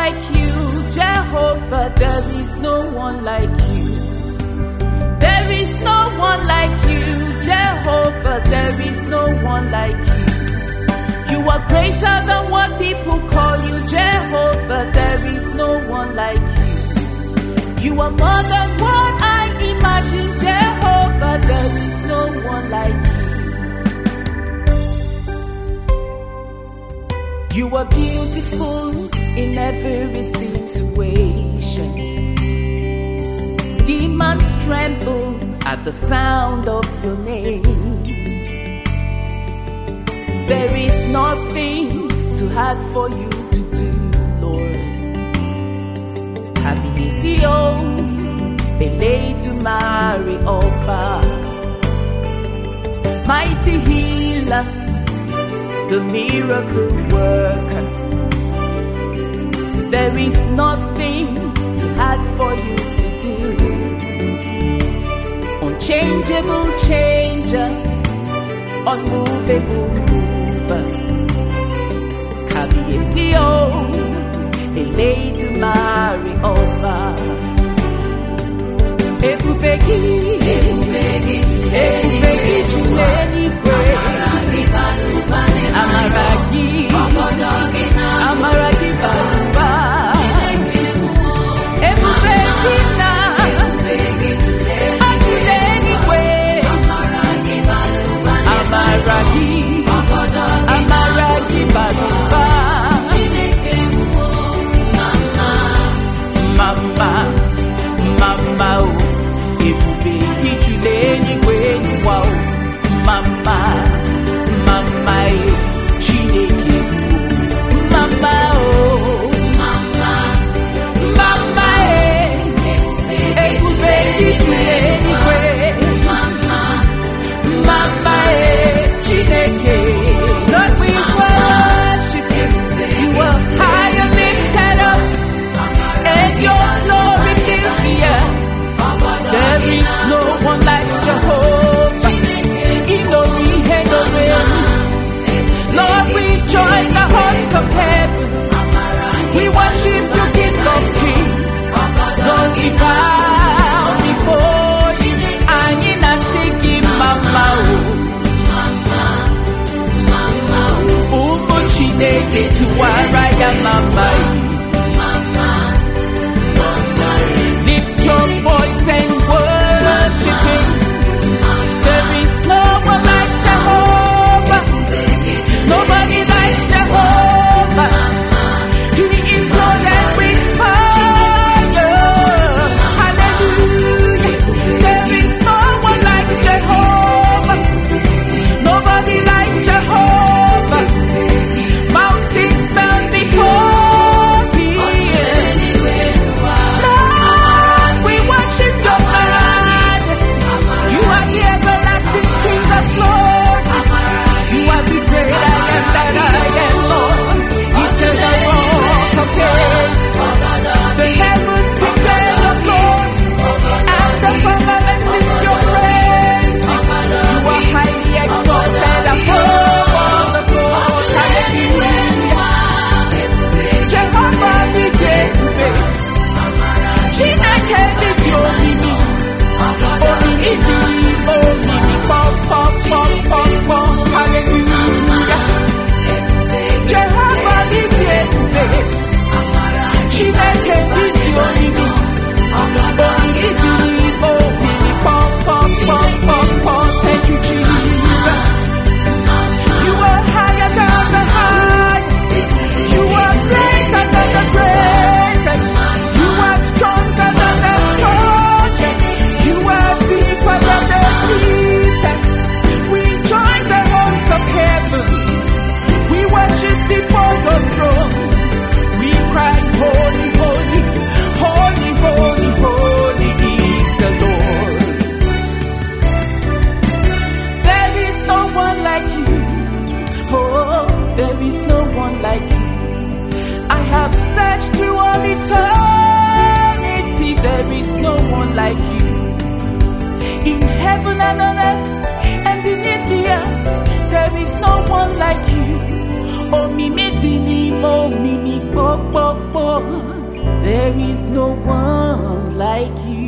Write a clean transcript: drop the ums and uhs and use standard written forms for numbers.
like you, Jehovah. There is no one like you. There is no one like you, Jehovah. There is no one like you. You are greater than what people call you, Jehovah. There is no one like you. You are more than what I imagine, Jehovah. There is no one like you. You are beautiful in every situation. Demons tremble at the sound of your name. There is nothing too hard for you to do, Lord. Kabiyesi o, Elédùmarè Ọba, mighty healer, the miracle worker. There is nothing too hard for you to do. Unchangeable changer, unmovable mover. Kabiyesi o, Elédùmarè Ọba. Ebube gị juru eluigwe. Amara gị bara ụba. Ebube gị na ajụla eluigwe. Amara gị bara ụba. Mama o, ebube gị juru eluigwe n'ụwa o. Mama e, Chineke bụ mama o. Mama e, ebube gị juru eluigwe. Mama e, Chineke. Lord, we worship you. You are high and lifted up, and your glory fills the earth. There is no one like Jehovah. Lord, we join the host of heaven. We worship you, King of Kings. Lord, we bow before you. Anina siki mama o. Umu Chineke tuwaraya mama. Lift your voice and worship him. There is no one like Jehovah. Nobody like Jehovah. He is loaded with fire. Hallelujah. There is no one like Jehovah. Nobody like Jehovah. Mountains bow before him. Lord, we worship your majesty. You are the everlasting King of glory. You are the great I am that I am, Lord. Eternal rock of ages. The heavens declare your glory, and the firmament sing your praises. You are highly exalted above all the gods. Hallelujah. Jehovah be Jehovah. Chineke be Jehovah. Omini di, omini pom pom pom pom pom. Hallelujah. Jehovah be Jehovah. Chineke be Jehovah. Omini di, omini pom pom pom pom pom. Thank you, Jesus. You are higher than the highest. You are greater than the greatest. You are stronger than the strongest. You are deeper than the deepest. We join the host of heaven. We worship before your throne. We cry, holy, holy, holy, holy, holy is the Lord. There is no one like you. Oh, there is no one like you. I have searched through all eternity. There is no one like you. In heaven and on earth and beneath the earth, there is no one like you. Oh, mi medini mo mi mi po po po. is no one like you.